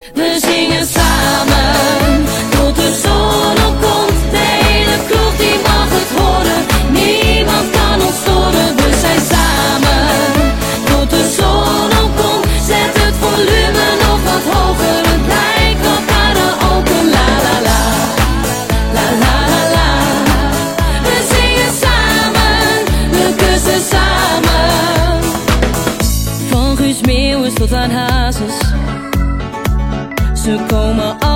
We zingen samen tot de zon opkomt. De hele kroeg die mag het horen. Niemand kan ons storen. We zijn samen tot de zon opkomt. Zet het volume nog wat hoger. Het lijkt wel karaoke. La la la, la la la la. We zingen samen, we kussen samen. Van Guus Meeuwis tot aan Hazes. Ze komen